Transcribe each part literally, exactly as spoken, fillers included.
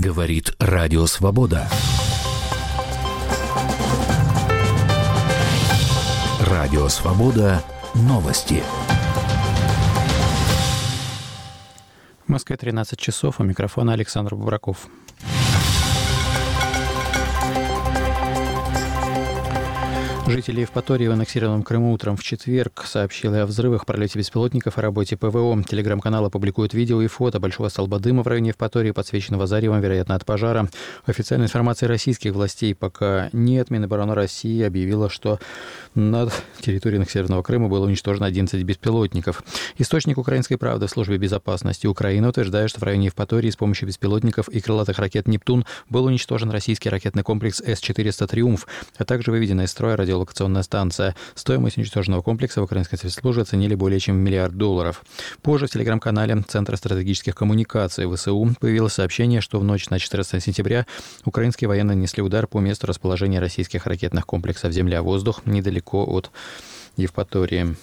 Говорит Радио Свобода. Радио Свобода. Новости. В Москве тринадцать часов. У микрофона Александр Бубраков. Жители Евпатории в аннексированном Крыму утром в четверг сообщили о взрывах, пролете беспилотников и работе ПВО. Телеграм-каналы публикуют видео и фото большого столба дыма в районе Евпатории, подсвеченного заревом, вероятно, от пожара. Официальной информации российских властей пока нет. Минобороны России объявила, что над территорией аннексированного Крыма было уничтожено одиннадцать беспилотников. Источник «Украинской правды» в службе безопасности Украины утверждает, что в районе Евпатории с помощью беспилотников и крылатых ракет «Нептун» был уничтожен российский ракетный комплекс С четыреста «Триумф», а также выведена из строя радиолокационная станция. Стоимость уничтоженного комплекса в украинской спецслужбе оценили более чем в миллиард долларов. Позже в телеграм-канале Центра стратегических коммуникаций ВСУ появилось сообщение, что в ночь на четырнадцатое сентября украинские военные нанесли удар по месту расположения российских ракетных комплексов «Земля-воздух» недалеко от Евпатории.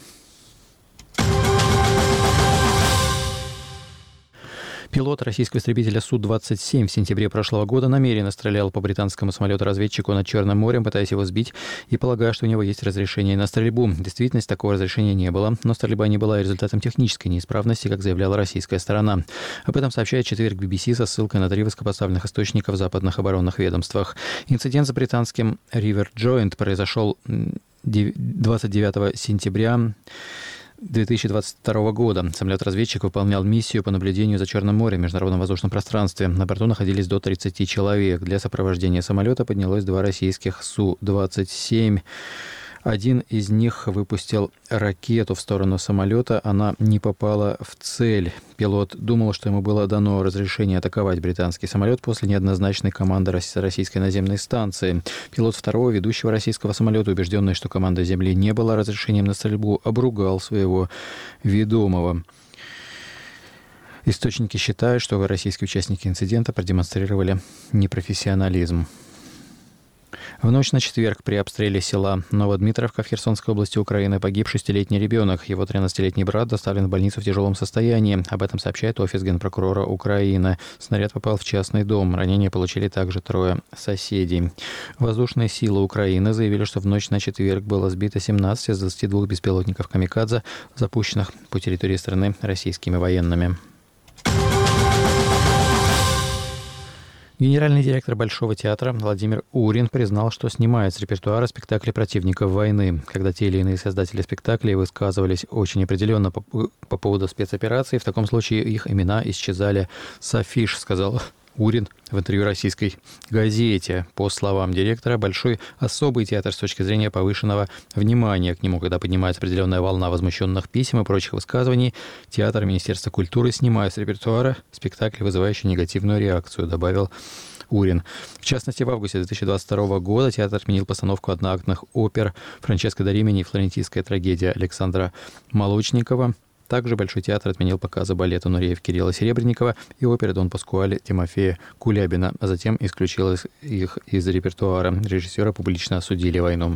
Пилот российского истребителя Су двадцать семь в сентябре прошлого года намеренно стрелял по британскому самолету-разведчику над Черным морем, пытаясь его сбить и полагая, что у него есть разрешение на стрельбу. В действительности такого разрешения не было, но стрельба не была результатом технической неисправности, как заявляла российская сторона. Об этом сообщает четверг би би си со ссылкой на три высокопоставленных источника в западных оборонных ведомствах. Инцидент с британским River Joint произошел двадцать девятого сентября две тысячи двадцать второго года. Самолет-разведчик выполнял миссию по наблюдению за Черным морем в международном воздушном пространстве. На борту находились до тридцати человек. Для сопровождения самолета поднялось два российских Су двадцать семь. Один из них выпустил ракету в сторону самолета. Она не попала в цель. Пилот думал, что ему было дано разрешение атаковать британский самолет после неоднозначной команды российской наземной станции. Пилот второго ведущего российского самолета, убежденный, что команда Земли не была разрешением на стрельбу, обругал своего ведомого. Источники считают, что российские участники инцидента продемонстрировали непрофессионализм. В ночь на четверг при обстреле села Новодмитровка в Херсонской области Украины погиб шестилетний ребенок. Его тринадцатилетний брат доставлен в больницу в тяжелом состоянии. Об этом сообщает офис генпрокурора Украины. Снаряд попал в частный дом. Ранения получили также трое соседей. Воздушные силы Украины заявили, что в ночь на четверг было сбито семнадцать из двадцати двух беспилотников «Камикадзе», запущенных по территории страны российскими военными. Генеральный директор Большого театра Владимир Урин признал, что снимает с репертуара спектакли противников войны. Когда те или иные создатели спектаклей высказывались очень определенно по, по поводу спецоперации, в таком случае их имена исчезали с афиш, сказал Урин в интервью российской газете. По словам директора, Большой особый театр с точки зрения повышенного внимания к нему. Когда поднимается определенная волна возмущенных писем и прочих высказываний, театр и Министерство культуры снимают с репертуара спектакли, вызывающие негативную реакцию, добавил Урин. В частности, в августе две тысячи двадцать второго года театр отменил постановку одноактных опер «Франческо да Римини» и «Флорентийская трагедия» Александра Молочникова. Также Большой театр отменил показы балета Нуреев Кирилла Серебренникова и оперы Дон Паскуале Тимофея Кулябина, а затем исключил их из репертуара. Режиссера публично осудили войну.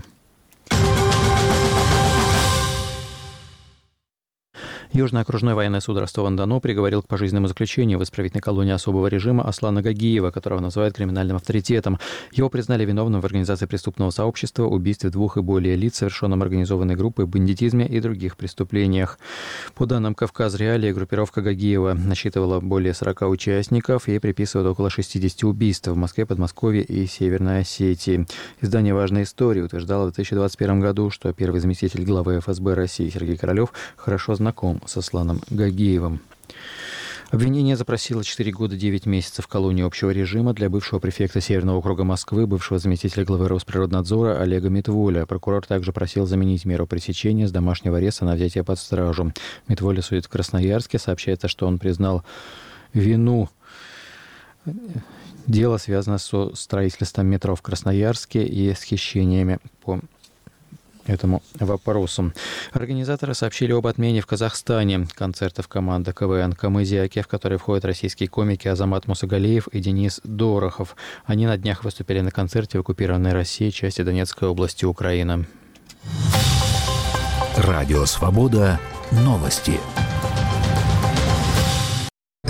Южный окружной военный суд Ростова-на-Дону приговорил к пожизненному заключению в исправительной колонии особого режима Аслана Гагиева, которого называют криминальным авторитетом. Его признали виновным в организации преступного сообщества, убийстве двух и более лиц, совершенном организованной группой, бандитизме и других преступлениях. По данным «Кавказ Реалии», группировка Гагиева насчитывала более сорока участников и приписывает около шестидесяти убийств в Москве, Подмосковье и Северной Осетии. Издание «Важная история» утверждало в две тысячи двадцать первом году, что первый заместитель главы эф эс бэ России Сергей Королев хорошо знаком с Асланом Гагиевым. Обвинение запросило четыре года девять месяцев колонии общего режима для бывшего префекта Северного округа Москвы, бывшего заместителя главы Росприроднадзора Олега Митволя. Прокурор также просил заменить меру пресечения с домашнего ареста на взятие под стражу. Митволя судит в Красноярске. Сообщается, что он признал вину. Дело связано со строительством метро в Красноярске и с хищениями по этому вопросу. Организаторы сообщили об отмене в Казахстане концертов команды ка вэ эн «Камызяки», в которой входят российские комики Азамат Мусагалиев и Денис Дорохов. Они на днях выступили на концерте в оккупированной России, части Донецкой области Украины. Радио «Свобода». Новости.